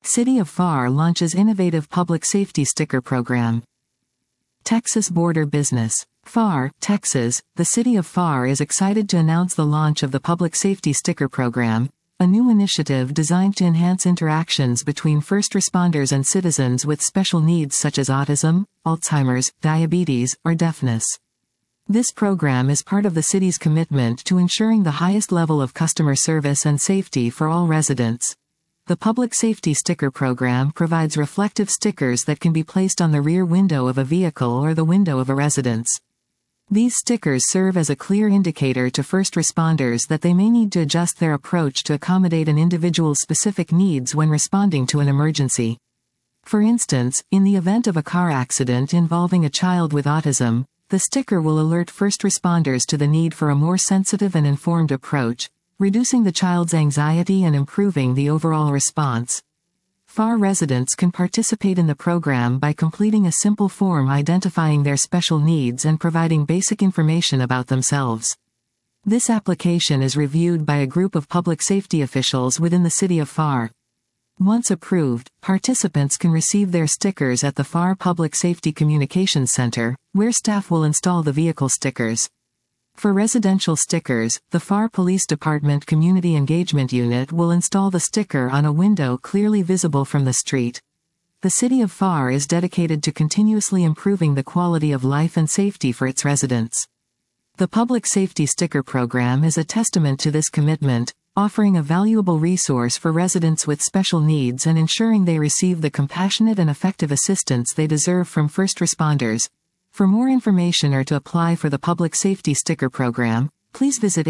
City of FAR launches innovative public safety sticker program. Texas Border Business. FAR, Texas. The City of FAR is excited to announce the launch of the Public Safety Sticker Program, a new initiative designed to enhance interactions between first responders and citizens with special needs such as autism, Alzheimer's, diabetes, or deafness. This program is part of the city's commitment to ensuring the highest level of customer service and safety for all residents. The Public Safety Sticker Program provides reflective stickers that can be placed on the rear window of a vehicle or the window of a residence. These stickers serve as a clear indicator to first responders that they may need to adjust their approach to accommodate an individual's specific needs when responding to an emergency. For instance, in the event of a car accident involving a child with autism, the sticker will alert first responders to the need for a more sensitive and informed approach, reducing the child's anxiety and improving the overall response. FAR residents can participate in the program by completing a simple form identifying their special needs and providing basic information about themselves. This application is reviewed by a group of public safety officials within the City of FAR. Once approved, participants can receive their stickers at the FAR Public Safety Communications Center, where staff will install the vehicle stickers. For residential stickers, the FAR Police Department Community Engagement Unit will install the sticker on a window clearly visible from the street. The City of FAR is dedicated to continuously improving the quality of life and safety for its residents. The Public Safety Sticker Program is a testament to this commitment, offering a valuable resource for residents with special needs and ensuring they receive the compassionate and effective assistance they deserve from first responders. For more information or to apply for the Public Safety Sticker Program, please visit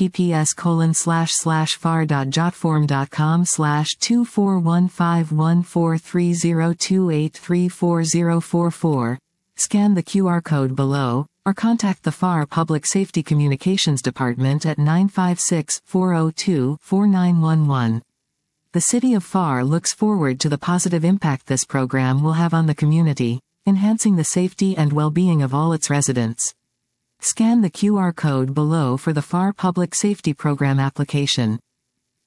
https://far.jotform.com/241514302834044, scan the QR code below, or contact the FAR Public Safety Communications Department at 956-402-4911. The City of FAR looks forward to the positive impact this program will have on the community, enhancing the safety and well-being of all its residents. Scan the QR code below for the FAR Public Safety Program application.